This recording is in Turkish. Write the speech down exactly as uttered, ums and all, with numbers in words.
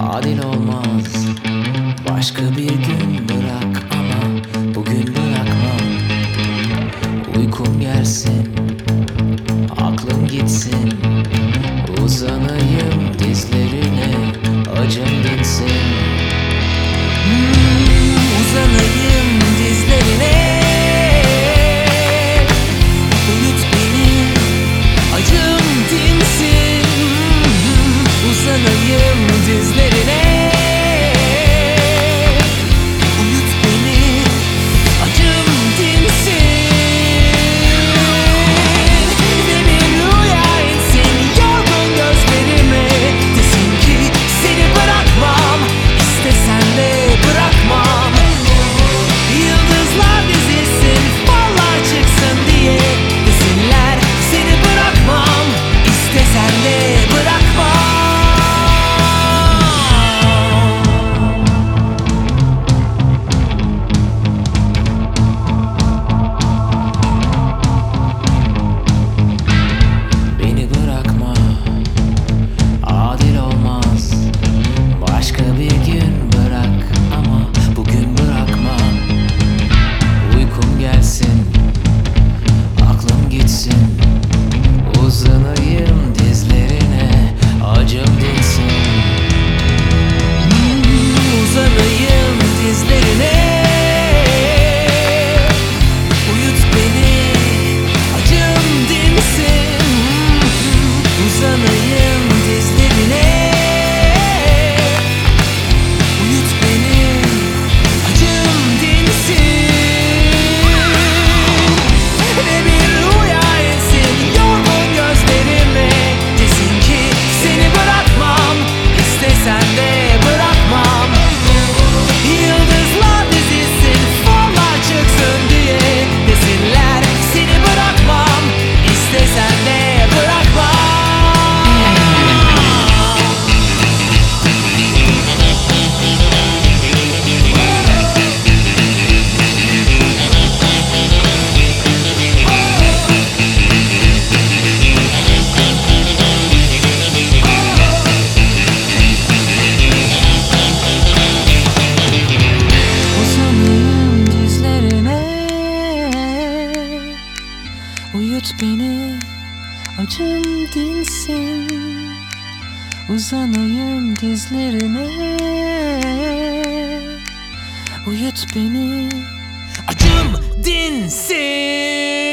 Adil olmaz. Başka bir gün bırak ama bugün bırakmam. Uykum gelsin, aklım gitsin. Uzanayım dizlerine, acım dinsin. Hmm, uzanayım dizlerine. Uyut beni, acım dinsin. Hmm, uzanayım dizlerine. Uyut beni, acım dinsin. Ve bir rüya insin yorgun gözlerime. Desin ki seni bırakmam, istesen de bırakmam. Yıldızlar dizilsin, fallar çıksın diye. Desinler seni bırakmam, istesen de bırakmam. Beni bırakma, adil olmaz. Başka bir gün bırak ama bugün bırakma. Uykum gelsin, aklım gitsin. Uzanayım dizlerine, acım dinsin. Hmm, uzanayım dizlerine. Uyut beni, acım dinsin. Hmm, uzanayım dizlerine. Uyut beni, acım dinsin. Ve bir rüya insin yorgun gözlerime. Desin ki seni bırakmam, istesen de bırakmam. Yıldızlar dizilsin, fallar çıksın diye. Desinler seni bırakmam, istesen de bırakmam. Uzanayım dizlerine. Uyut beni, acım dinsin. Uzanayım dizlerine. Uyut beni, acım dinsin.